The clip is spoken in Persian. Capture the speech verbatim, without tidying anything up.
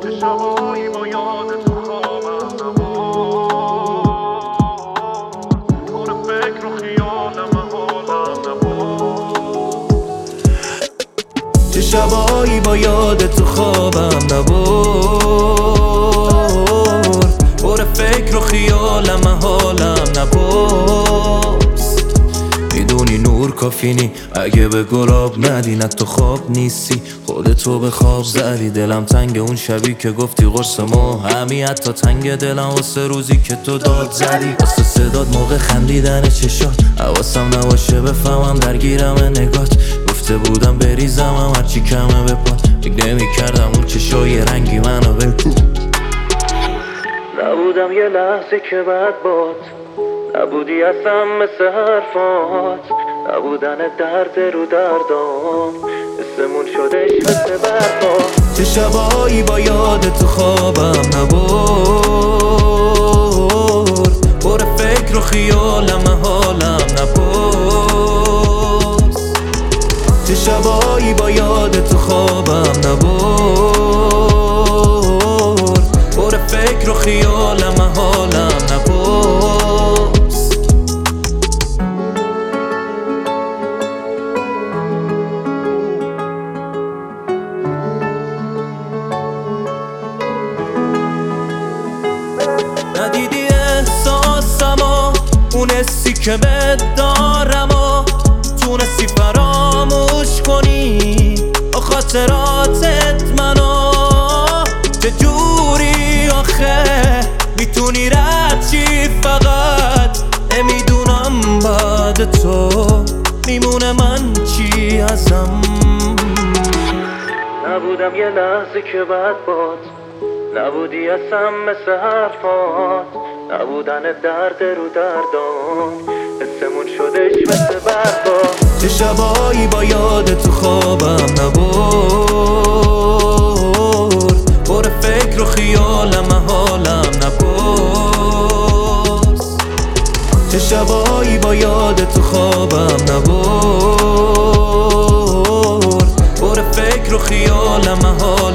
شبایی با یاد تو خوابم نبود، پر فکر و خیالم حالم نبود. چه شبایی با یاد تو خوابم نبود، پر فکر و خیالم حالم نبود. میدونی نور کافی نی اگه به گلاب ندی، نه تو خواب نیستی خودتو به خواب زدی. دلم تنگ اون شبی که گفتی قرص ما همی، حتی تنگ دلم واسه روزی که تو داد زدی، واسه صداد موقع خندیدن چشات. حواسم نباشه بفهمم درگیرم نگات، گفته بودم بریزم هرچی کمه به پات. فکر نمی کردم اون چشای رنگی منو بکن. نبودم یه لحظه که بعد باد، نبودی اصلا مثل حرفات، نبودن درد رو دردام اسمون شدش مثل برفا. چه شبایی با یاد تو خوابم نبود، پر فکر و خیالم حالم نبود. چه شبایی با یاد تو خوابم نبود، پر فکر و خیالم حالم نبود. ندیدی احساسمو، اون حسی که بهت دارم و تونستی فراموش کنی با خاطراتت منو. چجوری آخه میتونی رد چی؟ فقط نمیدونم بعد تو میمونه من چی ازم. نبودم یه لحظه که بعد باد، نبودی اصلا مثل حرفات، نبودن درد رو دردان اسمون شدش مثل برفا. چه شبایی با یاد تو خوابم نبود، پر فکر و خیالم حالم نبود. چه شبایی با یاد تو خوابم نبود، پر فکر و خیالم حالم